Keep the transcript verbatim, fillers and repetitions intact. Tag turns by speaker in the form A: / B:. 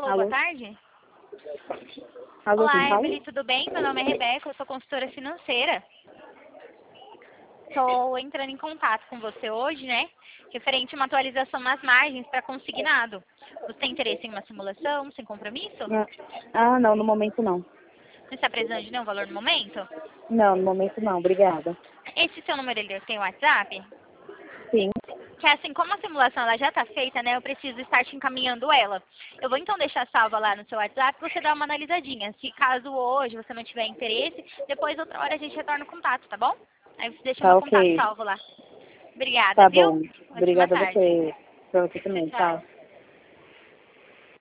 A: Alô,
B: Alô?
A: boa tarde.
B: Alô, quem
A: Olá,
B: fala?
A: Emily, tudo bem? Meu nome é Rebeca, eu sou consultora financeira. Estou entrando em contato com você hoje, né? Referente a uma atualização nas margens para consignado. Você tem interesse em uma simulação, sem compromisso?
B: Ah, ah, não, no momento não.
A: Você está precisando de nenhum valor no momento?
B: Não, no momento não, obrigada.
A: Esse seu número ele tem WhatsApp?
B: Sim,
A: Que assim, como a simulação ela já está feita, né? Eu preciso estar te encaminhando ela. Eu vou então deixar salva lá no seu WhatsApp para você dar uma analisadinha. Se caso hoje você não tiver interesse, depois outra hora a gente retorna o contato, tá bom? Aí você deixa
B: tá
A: meu contato
B: ok.
A: salvo lá. Obrigada,
B: Tá
A: viu?
B: bom.
A: Ótima
B: Obrigada a
A: tarde.
B: você. Pra você também,
A: Tchau.
B: tchau.